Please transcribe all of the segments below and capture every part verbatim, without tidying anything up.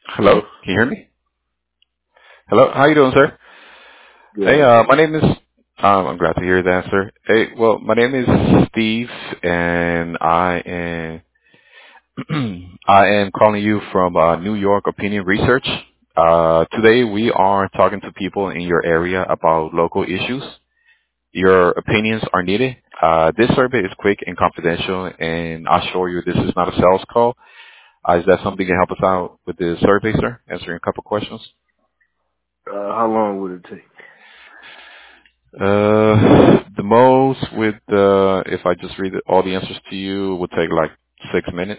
Hello, Hello. can you hear me? Hello, how you doing, sir? Good. How Hey, you uh, doing? my name is. Um, I'm glad to hear that, sir. Hey, well, my name is Steve, and I am I am calling you from uh, New York Opinion Research. Uh, today we are talking to people in your area about local issues. Your opinions are needed. Uh, this survey is quick and confidential, and I assure you this is not a sales call. Uh, is that something you can help us out with the survey, sir? Answering a couple questions. Uh, how long would it take? Uh, the most with uh, if I just read all the answers to you would take like six minutes.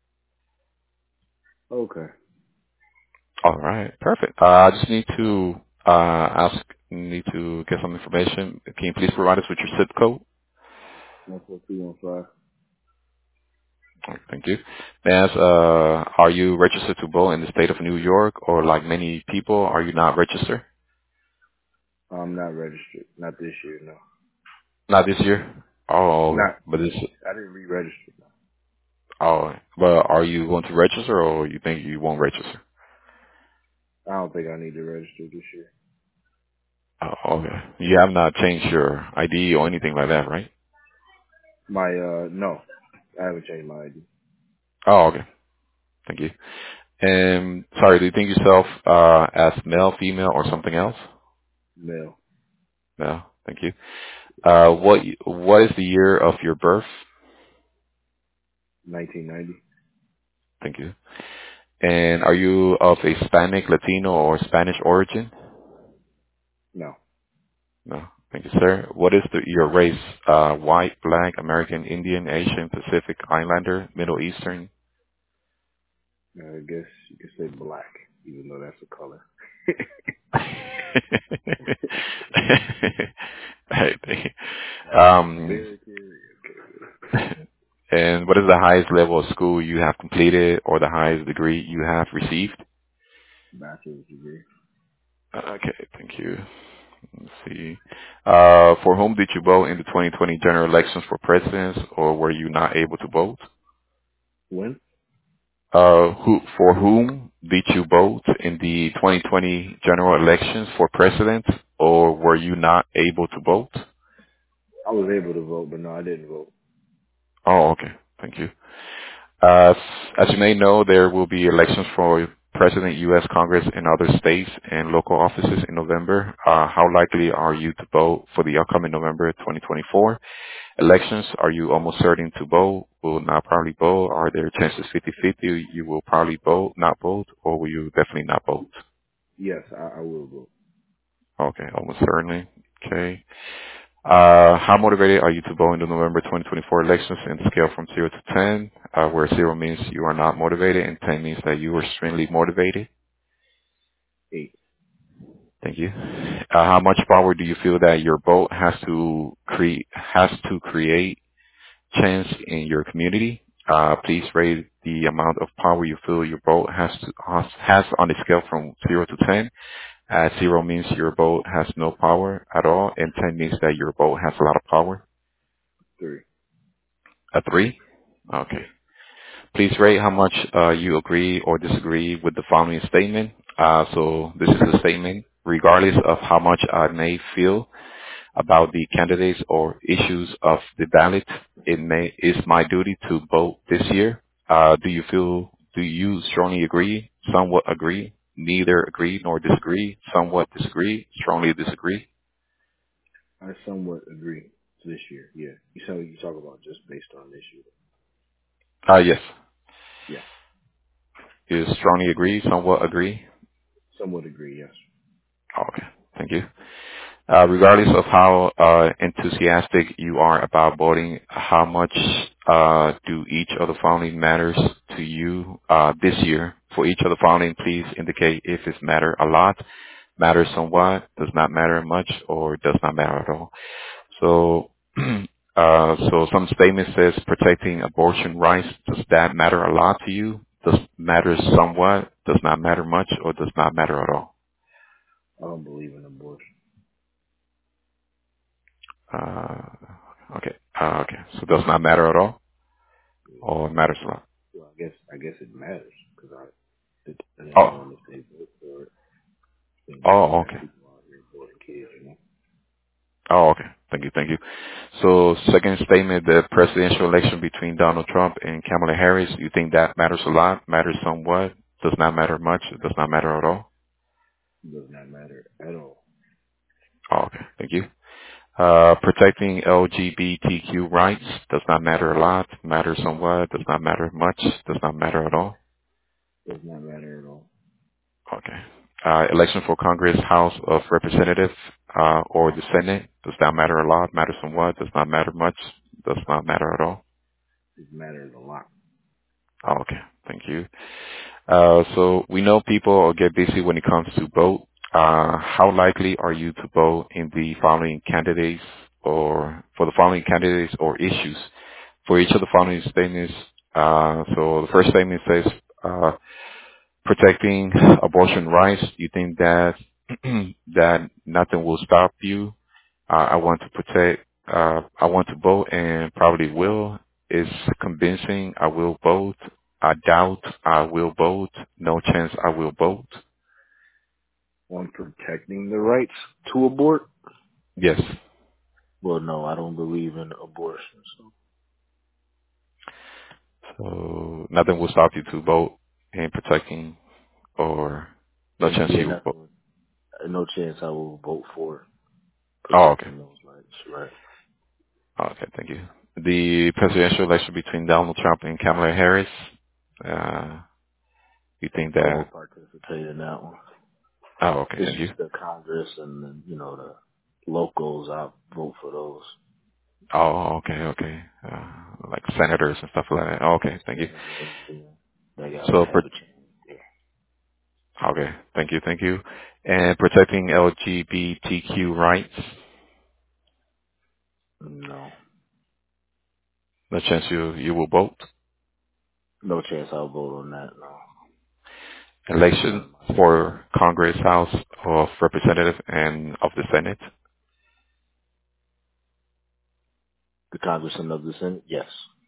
Okay. All right, perfect. Uh, I just need to uh, ask, need to get some information. Can you please provide us with your zip code? One four two one five. All right, thank you. May I ask, uh, are you registered to vote in the state of New York, or like many people, are you not registered? I'm not registered. Not this year. No. Not this year. Oh, Not. but this. I didn't re-register. No. Oh, but are you going to register, or you think you won't register? I don't think I need to register this year. Oh, okay. You have not changed your I D or anything like that, right? My uh, no. I haven't changed my I D. Oh, okay. Thank you. And sorry, do you think yourself uh, as male, female, or something else? Male. No. Thank you. Uh, what What is the year of your birth? nineteen ninety. Thank you. And are you of a Hispanic, Latino, or Spanish origin? No. No. Thank you, sir. What is the, your race? Uh, white, black, American, Indian, Asian, Pacific, Islander, Middle Eastern? Uh, I guess you could say black, even though that's a color. Hey, thank you. African Um, American. and what is the highest level of school you have completed or the highest degree you have received? Bachelor's degree. Okay, thank you. Let's see. Uh, for whom did you vote in the twenty twenty general elections for presidents, or were you not able to vote? When? Uh, who, for whom did you vote in the twenty twenty general elections for president, or were you not able to vote? I was able to vote, but no, I didn't vote. Oh, okay. Thank you. Uh, as you may know, there will be elections for President, U S. Congress, and other states and local offices in November. Uh, how likely are you to vote for the upcoming November twenty twenty-four elections? Are you almost certain to vote? Will not probably vote? Are there chances fifty-fifty you will probably vote, not vote, or will you definitely not vote? Yes, I, I will vote. Okay, almost certainly. Okay. Uh, how motivated are you to vote in the November twenty twenty-four elections in the scale from zero to ten, uh, where zero means you are not motivated and ten means that you are extremely motivated? Eight. Thank you. Uh, how much power do you feel that your vote has to create, has to create change in your community? Uh, please rate the amount of power you feel your vote has to, has, has on a scale from zero to ten. Uh, zero means your vote has no power at all, and ten means that your vote has a lot of power. Three. A three? Okay. Yeah. Please rate how much uh, you agree or disagree with the following statement. Uh, so this is a statement. Regardless of how much I may feel about the candidates or issues of the ballot, it may is my duty to vote this year. Uh, do you feel? Do you strongly agree? Somewhat agree? Neither agree nor disagree? Somewhat disagree? Strongly disagree? I somewhat agree this year. Yeah. You said you talk about just based on this year. Uh, yes. Yeah. Is strongly agree? Somewhat agree? Somewhat agree, yes. Okay. Thank you. Uh, regardless of how uh, enthusiastic you are about voting, how much uh, do each of the following matters to you uh, this year? For each of the following, please indicate if it matter a lot, matters somewhat, does not matter much, or does not matter at all. So, uh, so some statement says protecting abortion rights. Does that matter a lot to you? Does matter somewhat, does not matter much, or does not matter at all? I don't believe in abortion. Uh, okay. Uh, okay. So does not matter at all, Yeah. or it matters a lot? Well, I guess I guess it matters because I it and then Oh, knowing if they vote for it, then you oh, still have okay. people out here voting kids, you know. Oh, okay. Thank you, thank you. So, second statement: the presidential election between Donald Trump and Kamala Harris. You think that matters a lot? Matters somewhat? Does not matter much? It does not matter at all? It does not matter at all. Oh, okay. Thank you. Uh, protecting L G B T Q rights does not matter a lot, matters somewhat, does not matter much, does not matter at all. Does not matter at all. Okay. Uh, election for Congress, House of Representatives, uh, or the Senate does not matter a lot, matters somewhat, does not matter much, does not matter at all. It matters a lot. Oh, okay. Thank you. Uh, so we know people get busy when it comes to vote. Uh, how likely are you to vote in the following candidates or for the following candidates or issues? For each of the following statements, uh, so the first statement says, uh, protecting abortion rights. You think that, that nothing will stop you. Uh, I want to protect, uh, I want to vote and probably will. Is convincing. I will vote. I doubt I will vote. No chance I will vote. On protecting the rights to abort? Yes. Well, no, I don't believe in abortion. So So nothing will stop you to vote in protecting or no and chance yeah, you will vote. nothing. No chance I will vote for Oh, okay. protecting those rights. Right. Oh, okay. Thank you. The presidential election between Donald Trump and Kamala Harris. Uh, you think I that? won't participate in that one. Oh, okay. It's Thank you. just the Congress and the, you know, the locals. I vote for those. Oh, okay, okay. Uh, like senators and stuff like that. Oh, okay. Thank you. Senators, yeah. They got So, to pro- have a chance there. okay. Thank you. Thank you. And protecting L G B T Q rights. No. No chance you you will vote. No chance I'll vote on that, no. None Election of my for Congress, House of Representatives, and of the Senate. the Congressman of the Senate? Yes.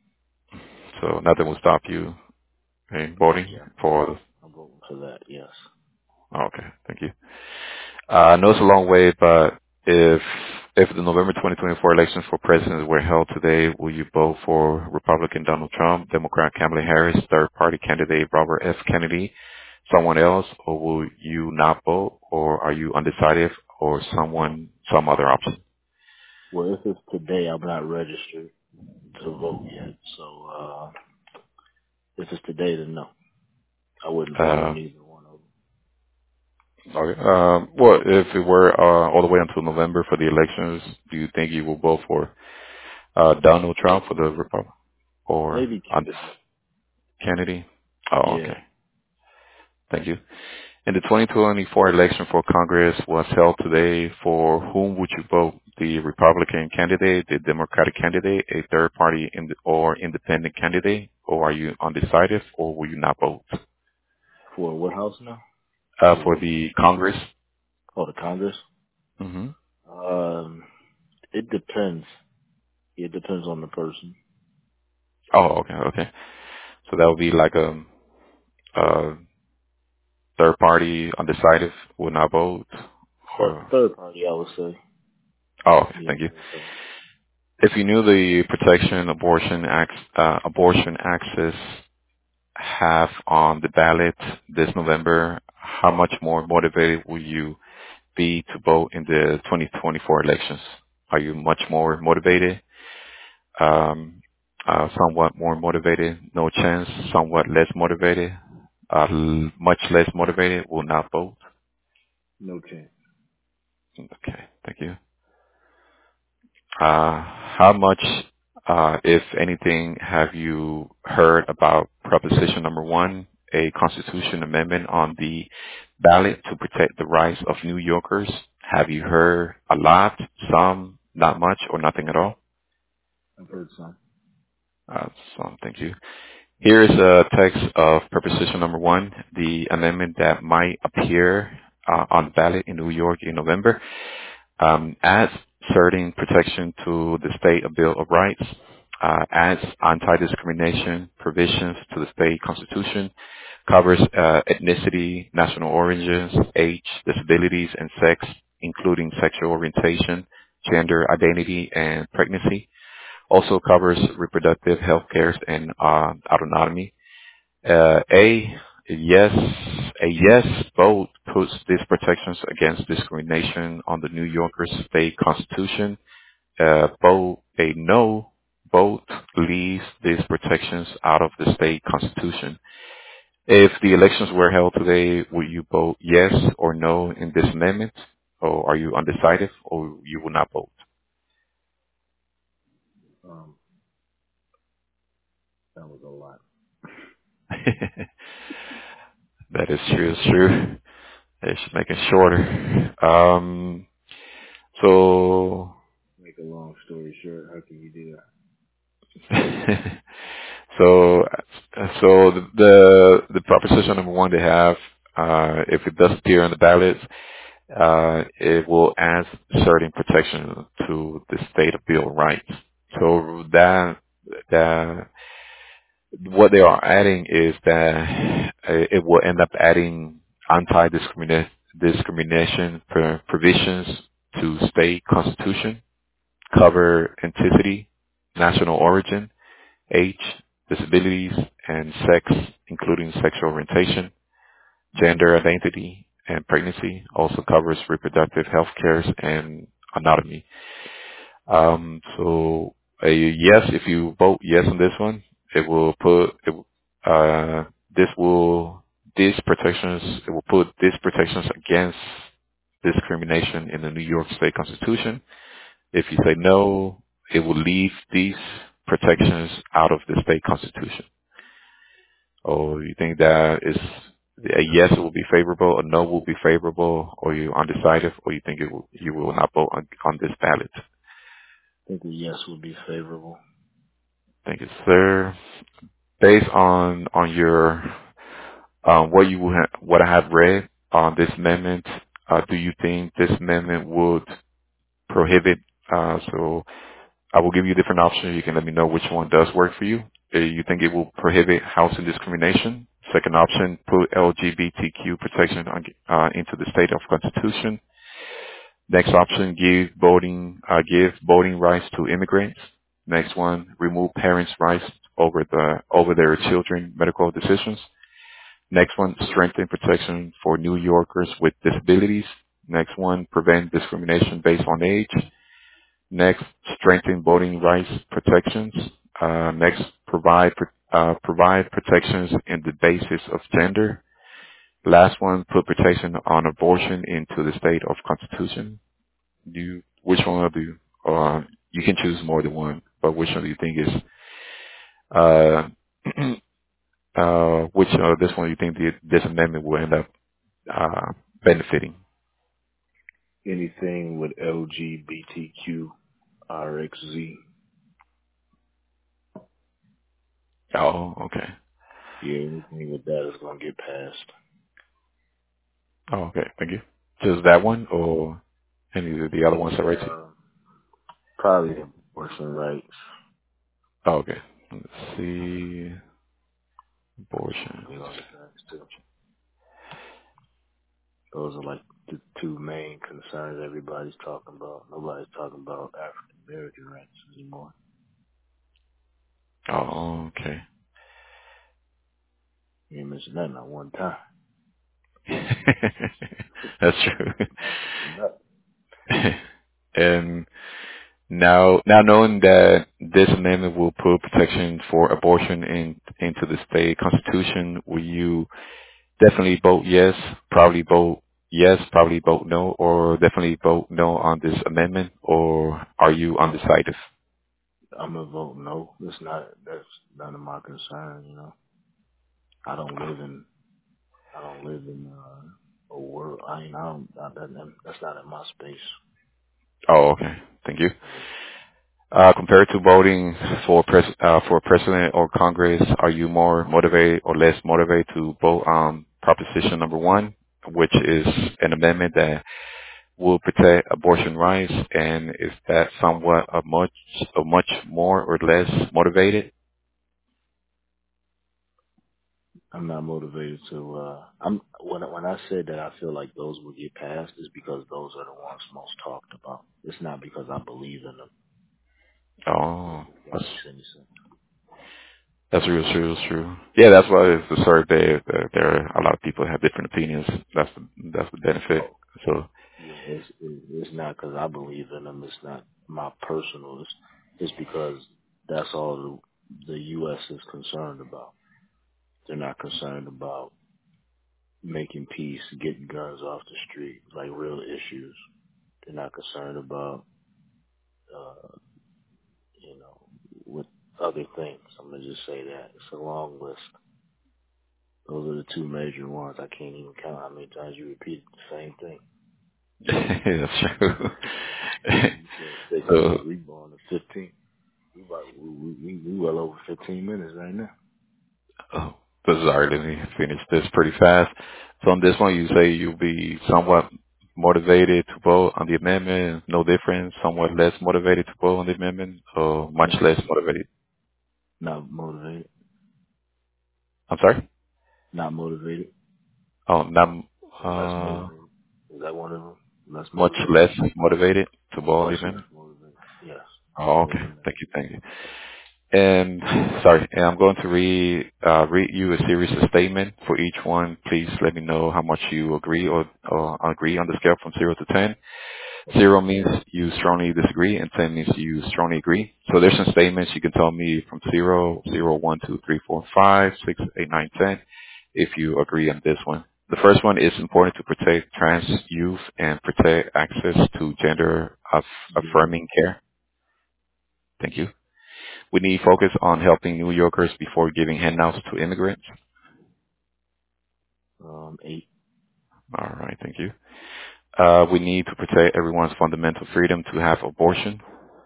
So nothing will stop you in voting Yeah, I'm voting. for. I'm voting for that, yes. Okay. Thank you. Uh, I know it's a long way, but if if the November twenty twenty-four elections for president were held today, will you vote for Republican Donald Trump, Democrat Kamala Harris, third party candidate Robert F. Kennedy, someone else, or will you not vote, or are you undecided, or someone, some other option? Well, if it's today, I'm not registered to vote yet. So, uh, if it's today, then no. I wouldn't vote Uh, on either one of them. okay. Um, well, if it were uh, all the way until November for the elections, do you think you will vote for uh, Donald Trump for Maybe, the Republic or maybe on this Kennedy. Kennedy? Oh, Yeah. okay. Thank you. And the twenty twenty-four election for Congress was held today. For whom would you vote? The Republican candidate, the Democratic candidate, a third party in the, or independent candidate, or are you undecided, or will you not vote? For what house now? Uh, For for what? the Congress? Oh, the Congress? hmm Um, it depends. It depends on the person. Oh, okay, okay. So that would be like a, a third party undecided, will not vote, Third, or, third party, I would say. oh, okay, Yeah, thank you. third party. If you knew the protection abortion ac uh, abortion access have on the ballot this November, how much more motivated will you be to vote in the twenty twenty-four elections? Are you much more motivated? Um, uh, somewhat more motivated? No chance? Somewhat less motivated? Uh, l- much less motivated? Will not vote? No chance. Okay, thank you. Uh, how much, uh, if anything, have you heard about Proposition Number One, a Constitution amendment on the ballot to protect the rights of New Yorkers? Have you heard a lot, some, not much, or nothing at all? I've heard some. Uh, some, thank you. Here is a text of Proposition Number One, the amendment that might appear uh, on ballot in New York in November. Um, adds certain protection to the state of Bill of Rights, uh, adds anti-discrimination provisions to the state constitution, Covers uh, ethnicity, national origins, age, disabilities, and sex, including sexual orientation, gender identity, and pregnancy. Also covers reproductive health care and uh, autonomy. Uh, a yes, a yes vote puts these protections against discrimination on the New Yorker state constitution. Uh, vote a no vote leaves these protections out of the state constitution. If the elections were held today, will you vote yes or no in this amendment, or are you undecided, or you will not vote? Um, that was a lot. That is true. It's true. They should make it shorter. Um, so, Make a long story short, how can you do so, so the, the the proposition number one they have, uh, if it does appear on the ballots, uh, it will add certain protection to the state of Bill of Rights. So that that what they are adding is that uh, it will end up adding anti-discrimination discrimination pro- provisions to state constitution, cover ethnicity, national origin, age, disabilities, and sex, including sexual orientation, that? Hmm. gender identity, and pregnancy. Also covers reproductive health care and anatomy. Um, so a yes, if you vote yes on this one, it will put it, uh, this will these protections it will put these protections against discrimination in the New York State Constitution. If you say no, it will leave these protections out of the state constitution. Or you think that is a yes will be favorable, a no will be favorable, or you undecided, or you think it will, you will not vote on, on this ballot? I think a yes would be favorable. Thank you, sir. Based on on your um, what you ha- what I have read on this amendment, uh, do you think this amendment would prohibit? Uh, so I will give you different options. You can let me know which one does work for you. Uh, you think it will prohibit housing discrimination? Second option, put L G B T Q protection on, uh, into the state of constitution. Next option, give voting uh, give voting rights to immigrants. Next one, remove parents' rights over the over their children medical decisions. Next one, strengthen protection for New Yorkers with disabilities. Next one, prevent discrimination based on age. Next, strengthen voting rights protections. Uh, next, provide uh, provide protections in the basis of gender. Last one, put protection on abortion into the state of constitution. Do you, which one do you, uh, you can choose more than one, but which one do you think is, uh, uh, which, uh, this one you think the, this amendment will end up, uh, benefiting? Anything with L G B T Q R X Z. Oh, okay. Yeah, anything with that is gonna get passed. Oh, okay. Thank you. Just that one or any of the other ones that right to you? Uh, probably abortion rights. Oh, okay. Let's see. Abortion. The other things too. Those are like the two main concerns everybody's talking about. Nobody's talking about African American rights anymore. Oh, okay. You ain't mentioned that not one time. That's true. Not mentioned that. And now, now knowing that this amendment will put protection for abortion in, into the state constitution, will you definitely vote yes, probably vote yes, probably vote no, or definitely vote no on this amendment, or are you undecided? I'm gonna vote no. It's not. That's none of my concern. You know. I don't live in. I don't live in uh, a world. I mean, I don't. I, that, that's not in my space. Oh, okay. Thank you. Yeah. Uh, compared to voting for pres- uh, for president or Congress, are you more motivated or less motivated to vote on proposition number one, which is an amendment that will protect abortion rights, and is that somewhat a much a much more or less motivated? I'm not motivated to. uh I'm when I- when I said that I feel like those will get passed is because those are the ones most talked about. It's not because I believe in them. If, Oh, if that that's makes any sense. that's real true. That's true. Yeah, that's why it's the survey. There, there are a lot of people have different opinions. That's the that's the benefit. Oh, So yeah. It's it, it's not because I believe in them. It's not my personal. It's, it's because that's all the, the U S is concerned about. They're not concerned about making peace, getting guns off the street, like real issues. They're not concerned about, uh, you know, with other things. I'm gonna just say that it's a long list. Those are the two major ones. I can't even count how many times you repeated the same thing. that's true. You said six minutes. so We going to fifteen. We about we we, we well over fifteen minutes right now. oh, bizarre. Let me finish this pretty fast. So on this one, you say you'll be somewhat motivated to vote on the amendment. No difference. Somewhat less motivated to vote on the amendment, or much No, less motivated. not motivated. I'm sorry. Not motivated. Oh, not Or less uh, motivated. Is that one of them? Less much motivated. less motivated to vote on Much the less amendment. motivated. Yes. Oh, For okay. the amendment. Thank you. Thank you. And sorry, and I'm going to read uh, read you a series of statements. For each one, please let me know how much you agree or, or agree on the scale from zero to ten. Okay. Zero means you strongly disagree, and ten means you strongly agree. So there's some statements you can tell me from zero, zero, one, two, three, four, five, six, eight, nine, ten, if you agree on this one. The first one is important to protect trans youth and protect access to gender aff- Zero. affirming care. Thank you. We need focus on helping New Yorkers before giving handouts to immigrants. Um, eight. All right, thank you. Uh, we need to protect everyone's fundamental freedom to have abortion,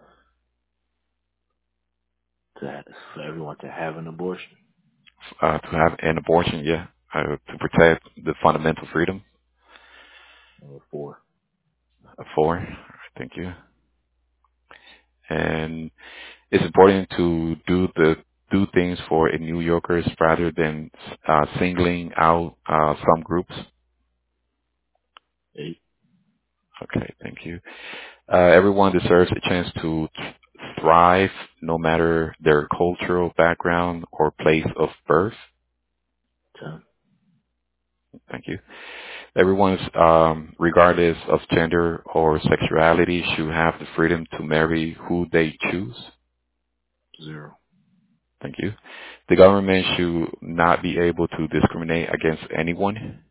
To have, for everyone to have an abortion. uh, to have an abortion, yeah, uh, to protect the fundamental freedom. Uh, four. Uh, Four, thank you. And it's important to do the do things for New Yorkers rather than uh, singling out uh, some groups. Eight. Okay, thank you. Uh, everyone deserves a chance to th- thrive no matter their cultural background or place of birth. Ten. Thank you. Everyone's, um, regardless of gender or sexuality, should have the freedom to marry who they choose. Zero. Thank you. The government should not be able to discriminate against anyone.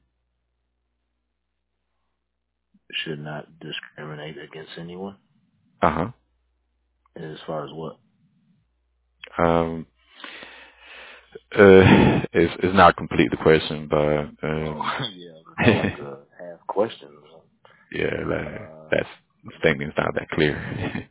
Should not discriminate against anyone. Uh-huh. As far as what? Um, uh, it's, it's not complete the question, but, Oh, um, yeah. It's not like a half question. Or something. yeah, that, Uh, that's, the statement's not that clear.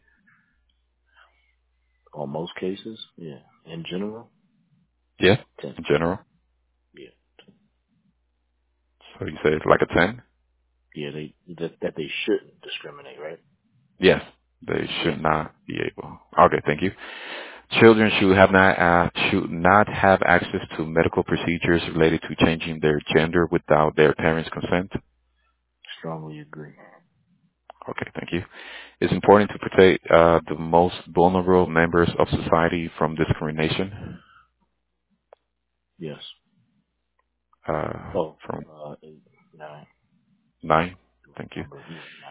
on most cases, yeah. In general, Yeah, ten. in general. Yeah. So you say it's like a ten? Yeah, they that, that they shouldn't discriminate, right? Yes, they Yes. should not be able. Okay, thank you. Children should have not uh, should not have access to medical procedures related to changing their gender without their parents' consent. Strongly agree. Okay, thank you. It's important to protect uh, the most vulnerable members of society from discrimination. Yes. Uh, Oh, from uh, eight, nine. nine. Thank you. Number, yeah, nine.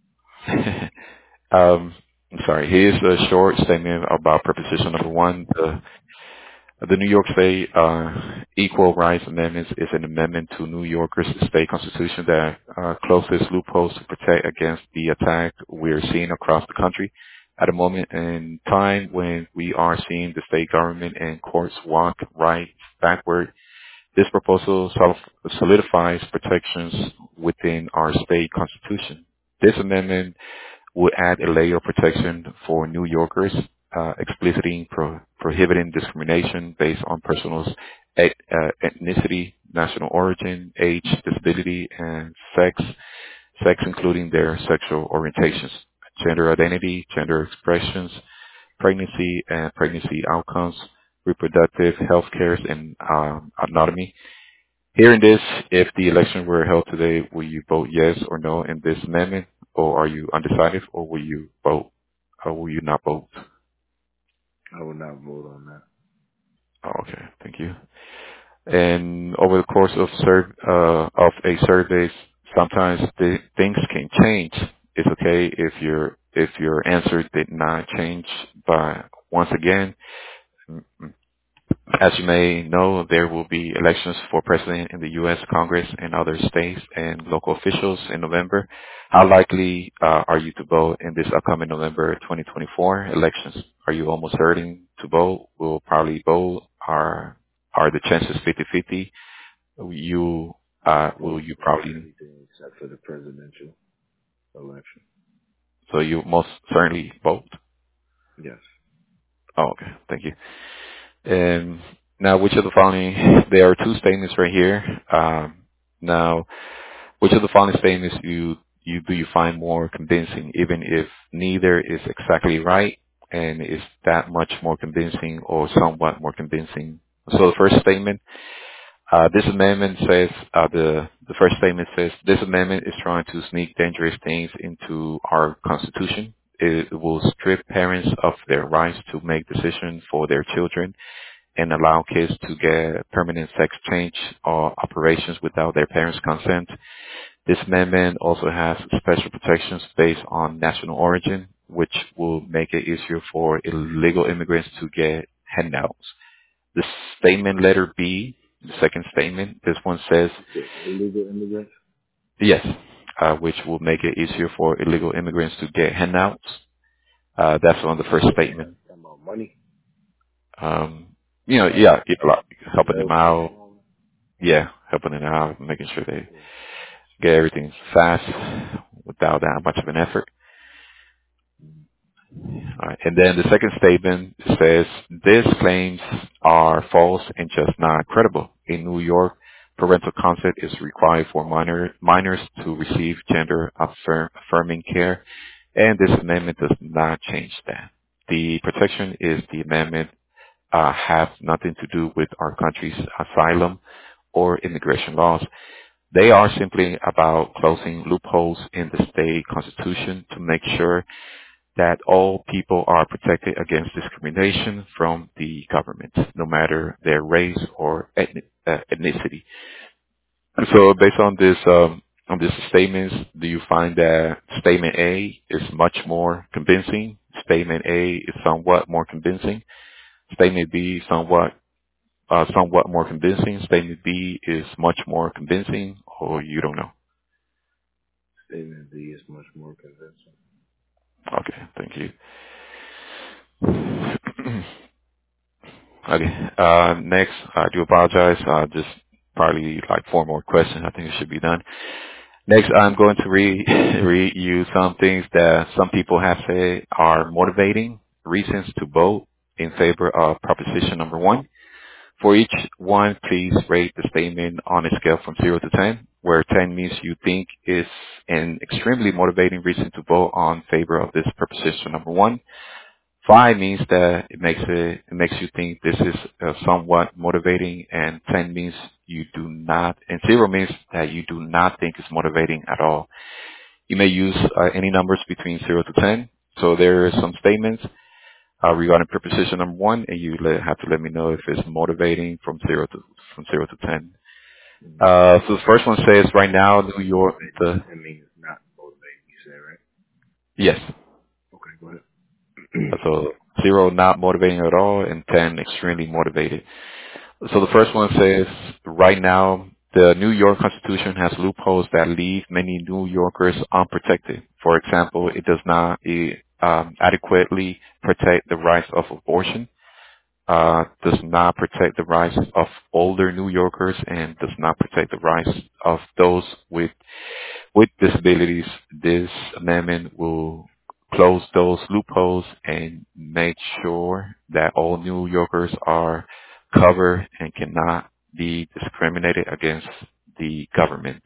um, I'm sorry. Here's a short statement about proposition number one. The The New York State uh, Equal Rights Amendment is an amendment to New York's state constitution that uh, closes loopholes to protect against the attack we're seeing across the country. At a moment in time when we are seeing the state government and courts walk right backward, this proposal sol- solidifies protections within our state constitution. This amendment would add a layer of protection for New Yorkers, uh, explicitly pro- prohibiting discrimination based on personal et- uh, ethnicity, national origin, age, disability, and sex, sex including their sexual orientations, gender identity, gender expressions, pregnancy and pregnancy outcomes, reproductive health care, and um, autonomy. Hearing this, if the election were held today, will you vote yes or no in this amendment, or are you undecided, or will you vote, or will you not vote? I would not vote on that. Oh, okay, thank you. And over the course of serv- uh, of a survey, sometimes the things can change. It's okay if your if your answer did not change, but once again, as you may know, there will be elections for president in the U S. Congress and other states and local officials in November. How likely uh, are you to vote in this upcoming November twenty twenty-four elections? Are you almost certain to vote? Will probably vote? Are are the chances fifty-fifty? You uh, will Vote you for probably everything except for the presidential election. so you most certainly vote? Yes. Oh, okay, thank you. And now, which of the following? There are two statements right here. Um, now. Which of the following statements you you do you find more convincing, even if neither is exactly right, and is that much more convincing or somewhat more convincing? So the first statement, uh, this amendment says uh, the the first statement says this amendment is trying to sneak dangerous things into our Constitution. It will strip parents of their rights to make decisions for their children and allow kids to get permanent sex change or operations without their parents' consent. This amendment also has special protections based on national origin, which will make it easier for illegal immigrants to get handouts. The statement letter B, the second statement, this one says, You said illegal immigrants? yes, uh, which will make it easier for illegal immigrants to get handouts. Uh, that's on the first What is that? statement. Talking about money? Um, you know, Like yeah, yeah, like helping them welfare and out. all Yeah, helping them out, making sure they that? Yeah. get everything fast without that much of an effort. All right. And then the second statement says, these claims are false and just not credible. In New York, parental consent is required for minor, minors to receive gender affirm, affirming care, and this amendment does not change that. The protection is the amendment uh, have nothing to do with our country's asylum or immigration laws. They are simply about closing loopholes in the state constitution to make sure that all people are protected against discrimination from the government, no matter their race or ethnic, uh, ethnicity. So based on this, um, on these statements, do you find that statement A is much more convincing? Statement A is somewhat more convincing. Statement B somewhat, uh, somewhat more convincing. Statement B is much more convincing, or you don't know? Statement B is much more convincing. Okay, thank you. Okay. Uh, next, I do apologize. Uh, just probably like four more questions. I think it should be done. Next, I'm going to read, read you some things that some people have said are motivating reasons to vote in favor of proposition number one. For each one, please rate the statement on a scale from zero to ten, where ten means you think is an extremely motivating reason to vote on favor of this proposition number one. Five means that it makes it, it makes you think this is uh, somewhat motivating, and ten means you do not, and zero means that you do not think it's motivating at all. You may use uh, any numbers between zero to ten. So there are some statements uh, regarding preposition number one, and you let, have to let me know if it's motivating from zero to from zero to ten. Mm. Uh, so the first one says right now, New Not York. motivating. The That means not motivating, you say, right? yes, Okay, go ahead. so zero not motivating at all, and ten extremely motivated. So the first one says, right now, the New York Constitution has loopholes that leave many New Yorkers unprotected. For example, it does not eh, um, adequately protect the rights of abortion, uh, does not protect the rights of older New Yorkers, and does not protect the rights of those with with disabilities. This amendment will close those loopholes and make sure that all New Yorkers are covered and cannot be discriminated against the government.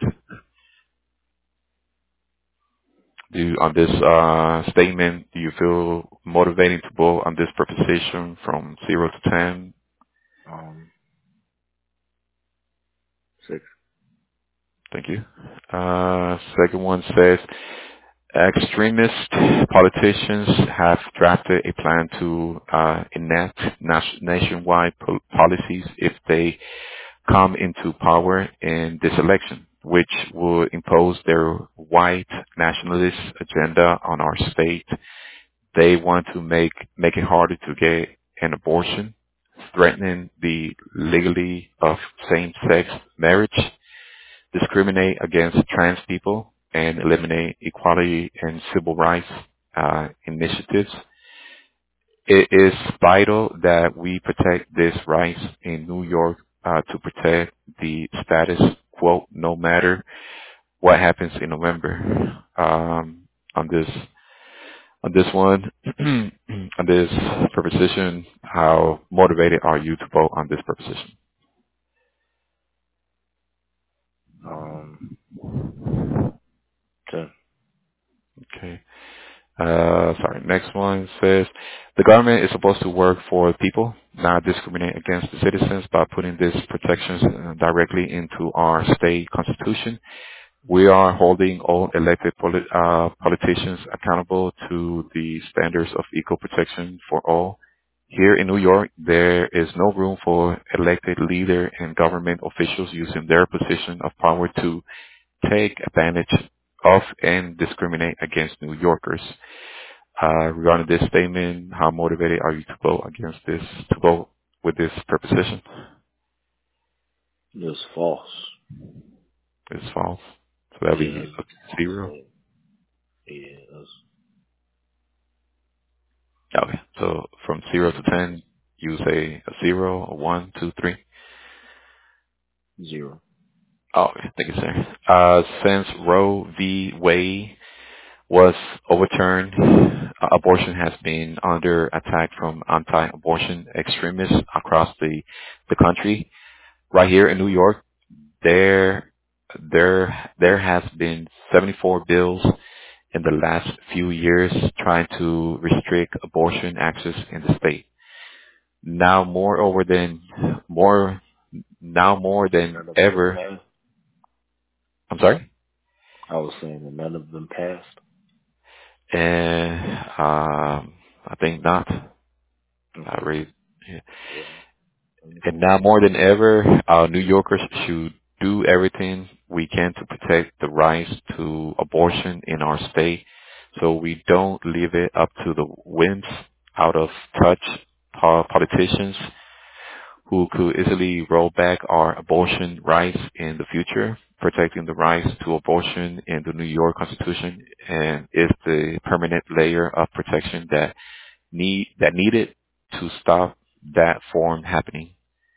Do you, on this uh, statement, do you feel motivating to vote on this proposition from zero to ten? Um, six. Thank you. Uh, second one says, extremist politicians have drafted a plan to uh, enact nas- nationwide po- policies if they come into power in this election, which will impose their white nationalist agenda on our state. They want to make make it harder to get an abortion, threatening the legality of same-sex marriage, discriminate against trans people, and eliminate equality and civil rights uh, initiatives. It is vital that we protect these rights in New York uh, to protect the status quo, no matter what happens in November. Um, on this, on this one, on this proposition, how motivated are you to vote on this proposition? Um, ten. Okay. Uh, sorry, next one says, the government is supposed to work for people, not discriminate against the citizens by putting these protections uh, directly into our state constitution. We are holding all elected poli- uh, politicians accountable to the standards of equal protection for all. Here in New York, there is no room for elected leader and government officials using their position of power to take advantage of and discriminate against New Yorkers. Uh, regarding this statement, how motivated are you to vote against this, to vote with this proposition? Just false. It's false. So that'll Yeah, be that's a false. zero. So, yeah, that's Okay. So from zero to ten, you say a zero, a one, two, three. zero. Oh, okay. Thank you, sir. Uh, since Roe v. Wade was overturned, uh, abortion has been under attack from anti-abortion extremists across the, the country. Right here in New York, there, there, there has been seventy-four bills in the last few years trying to restrict abortion access in the state. Now more over than more now more And than none of them ever. passed. I'm sorry. I was saying that none of them passed. And um, I think not. I Okay. raised. Yeah. Yeah. Thank And you. now more than ever, our New Yorkers should do everything we can to protect the rights to abortion in our state, so we don't leave it up to the whims, out of touch po- politicians who could easily roll back our abortion rights in the future. Protecting the rights to abortion in the New York Constitution and is the permanent layer of protection that need that needed to stop that from happening.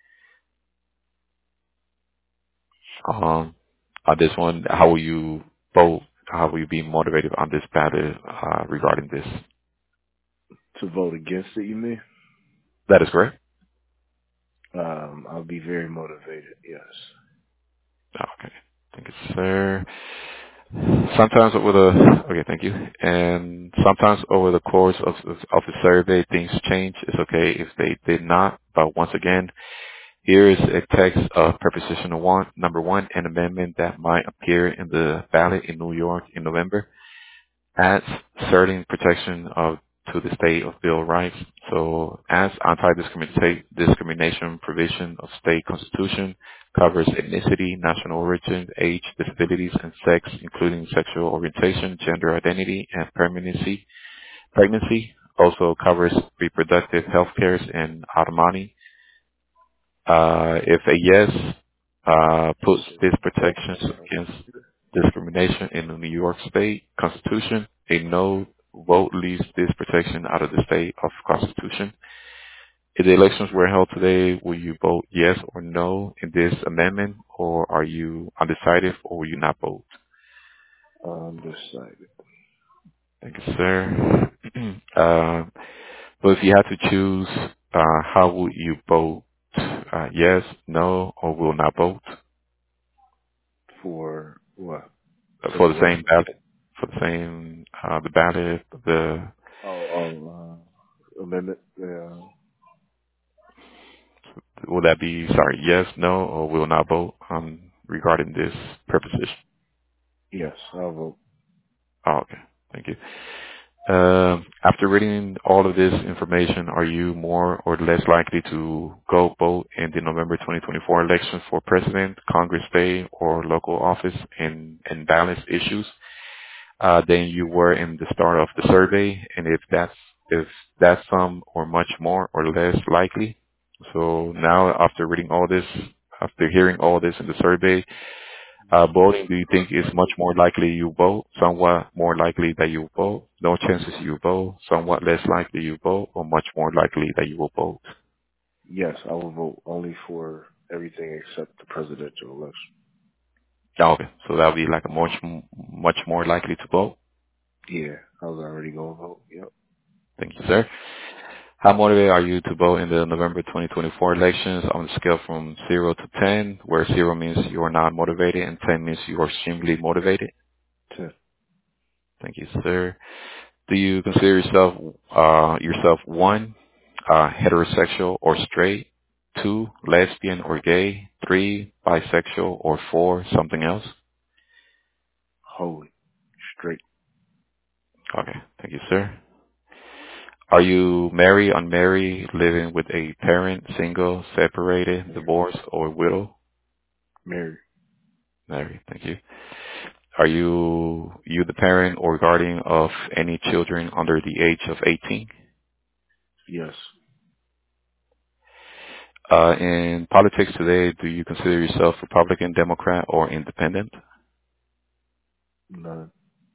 Um, on this one, how will you vote? How will you be motivated on this ballot uh, regarding this? To vote against it, you mean? That is correct. Um, I'll be very motivated. Yes. Okay, thank you, sir. Sometimes over the okay, thank you. And sometimes over the course of of of the survey, things change. It's okay if they did not. But once again, here is a text of Preposition one, number one, an amendment that might appear in the ballot in New York in November. Adds certain protection of to the state of bill rights. So as anti-discrimination discrimination provision of state constitution covers ethnicity, national origin, age, disabilities, and sex, including sexual orientation, gender identity, and pregnancy. Pregnancy also covers reproductive health care and autonomy. Uh, if a yes uh, You puts said these protections pregnancy. against discrimination in the New York State Constitution, a no vote leaves this protection out of the state of Constitution. If the elections were held today, will you vote yes or no in this amendment, or are you undecided, or will you not vote? Undecided. Thank you, sir. uh, but if you had to choose, uh, how would you vote? Uh, yes, no, or will not vote? For what? For For the the what? same ballot, for the same uh, the ballot, the Oh, oh, uh, amendment. Yeah. will that be, sorry, yes, no, or will not vote um, regarding this purposes? Yes, I'll vote. Oh, okay. Thank you. Um, after reading all of this information, are you more or less likely to go vote in the November twenty twenty-four election for president, Congress day, or local office in, in balanced issues uh, than you were in the start of the survey? And if that's if that's some or much more or less likely. So now, after reading all this, after hearing all this in the survey, uh, voting, do you think is much more likely you vote, somewhat more likely that you vote, no chances you vote, somewhat less likely you vote, or much more likely that you will vote? Yes, I will vote only for everything except the presidential election. Oh, okay, so that would be like a much much more likely to vote. Yeah, I was already going to vote. Yep. Thank you, sir. How motivated are you to vote in the November twenty twenty-four elections on a scale from zero to ten, where zero means you are not motivated and ten means you are extremely motivated? ten. Thank you, sir. Do you consider yourself uh, yourself one, uh, heterosexual or straight, two, lesbian or gay, three, bisexual, or four, something else? Holy. Straight. Okay, thank you, sir. Are you married, unmarried, living with a parent, single, separated, Married. divorced, or widow? Married. Married, thank you. Are you you the parent or guardian of any children under the age of eighteen? Yes. Uh, in politics today, do you consider yourself Republican, Democrat, or independent? None.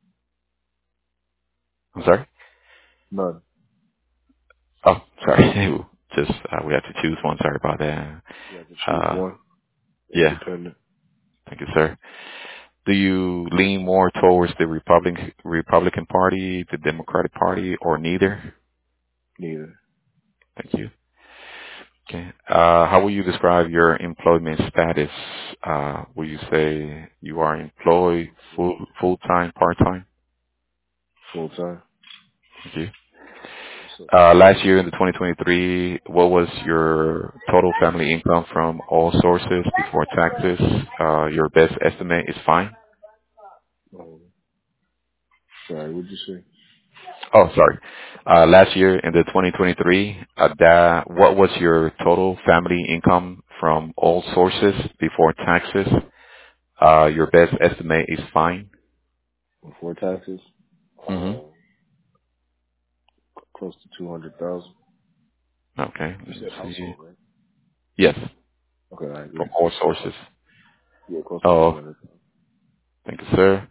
I'm sorry? None. Oh, sorry. Just, uh, we have to choose one. Sorry about that. You have to choose Uh, one. yeah. Independent. Thank you, sir. Do you lean more towards the Republican, Republican Party, the Democratic Party, or neither? Neither. Thank you. Okay. Uh, how will you describe your employment status? Uh, will you say you are employed, full, full-time, part-time? Full time. Thank you. What's up? Uh, last year in the twenty twenty-three, what was your total family income from all sources before taxes? Uh, your best estimate is fine. Um, sorry, what'd you say? Oh, sorry. Uh, last year in the twenty twenty-three, uh, that, what was your total family income from all sources before taxes? Uh, your best estimate is fine. Before taxes? hmm Uh, close to two hundred thousand. Okay, You let me said see. household, right? Yes, Okay, I agree. from all Close, sources. yeah, close to two Oh, hundred. thank you, sir.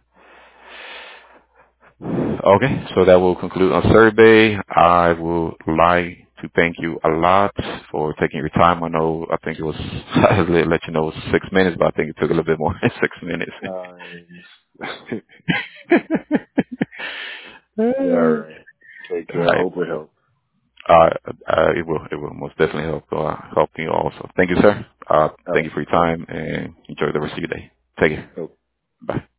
Okay, so that will conclude our survey. I would like to thank you a lot for taking your time. I know, I think it was, I let you know it was six minutes, but I think it took a little bit more than six minutes. Nice. All All right. Take care. I right. hope it helps. Uh, uh, it will, it will most definitely help, uh, help you also. Thank you, sir. Uh, All thank right. you for your time and enjoy the rest of your day. Take care. Hope. Bye.